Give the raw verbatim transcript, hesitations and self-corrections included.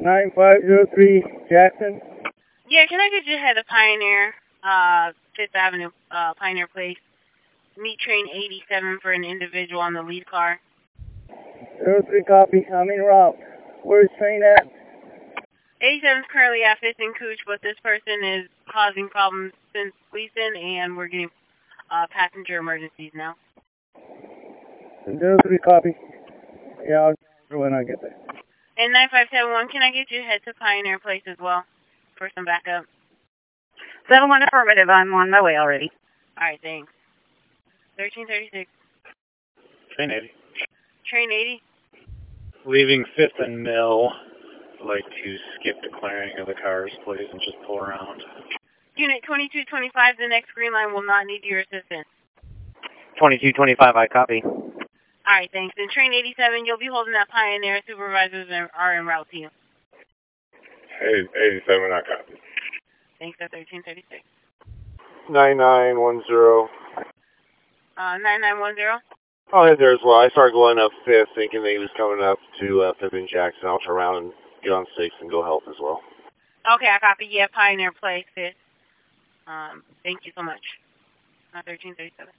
nine five zero three Jackson. Yeah, can I get you ahead of Pioneer, uh, Fifth Avenue, uh, Pioneer Place? Meet train eighty-seven for an individual on the lead car. zero three copy. I'm en route. Where's train at? eighty-seven is currently at Fifth and Cooch, but this person is causing problems since Gleason, and we're getting uh, passenger emergencies now. zero three copy. Yeah, I'll when I get there. And nine five seven one, can I get you ahead to Pioneer Place as well for some backup? seven one affirmative. I'm on my way already. All right, thanks. thirteen thirty-six. Train eighty. Train eighty? Leaving Fifth and Mill. I'd like to skip the clearing of the cars, please, and just pull around. Unit twenty-two twenty-five, the next green line will not need your assistance. twenty-two twenty-five, I copy. All right, thanks. And train eighty-seven, you'll be holding that Pioneer. Supervisors are en route to you. Hey, eighty-seven, I copy. Thanks, at thirteen thirty-six. nine nine one zero. Uh, nine nine one zero? Oh, hey there as well. I started going up Fifth, thinking that he was coming up to uh, Fifth and Jackson. I'll turn around and get on six and go help as well. Okay, I copy. Yeah, Pioneer Place, Fifth. Um, thank you so much. Uh, thirteen thirty-seven.